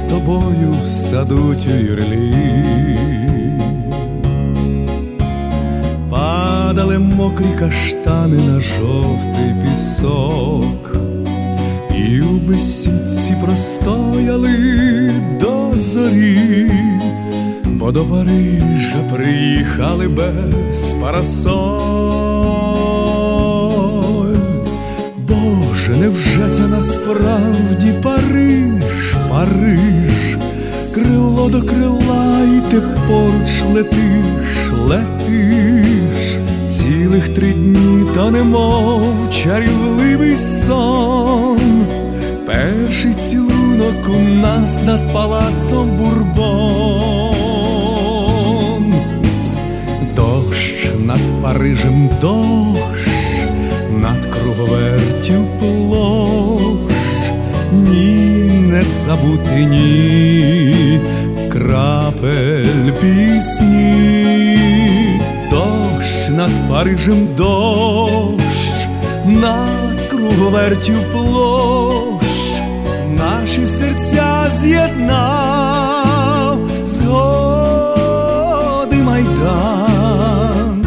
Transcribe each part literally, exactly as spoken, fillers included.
тобою в саду тюрлі. Падали мокрі каштани на жовтий пісок, і у бесідці простояли до зорі, бо до Парижа приїхали без парасоль. Боже, невже це насправді Париж, Париж? Крило до крила, і ти поруч летиш, летиш. Цілих три дні, та немов чарівливий сон. Перший цілунок у нас над палацом Бурбон. Дощ над Парижем, дощ над круговертю площ. Ні, не забути, ні крапель пісні. Дощ над Парижем, дощ над круговертю площ. Наші серця з'єднав згоди майдан.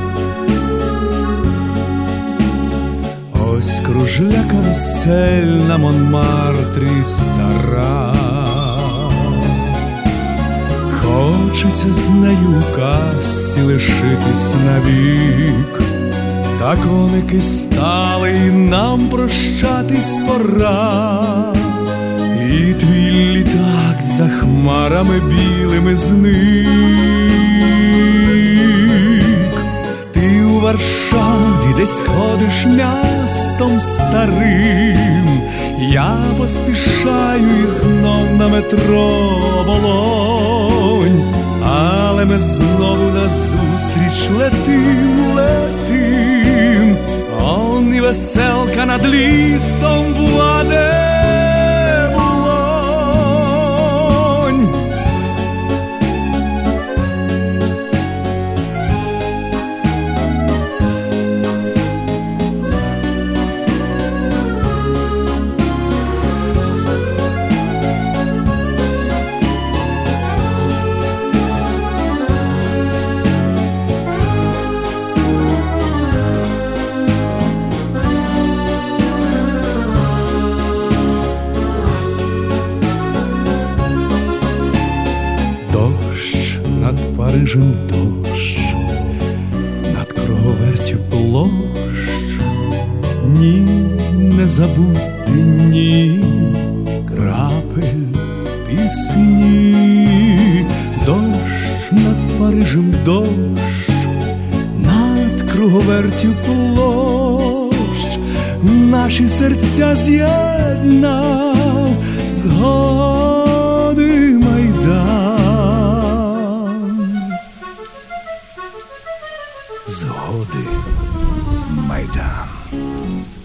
Ось кружля карусель на Монмартрі стара. Хочеться з нею у казці лишитись навік. Та коники стали, і нам прощатись пора. І твій літак за хмарами білими зник. Ти у Варшаві десь ходиш містом старим. Я поспішаю і знов на метро Оболонь. Але ми знову назустріч летим, летим. Он і веселка над лісом Буа-де Булонь. Над Парижем дощ, над круговертю площ. Ні, не забути, ні крапель пісні. Дощ над Парижем, дощ над круговертю площ. Наші серця з'єднав згоди майдан. Згоди майдан.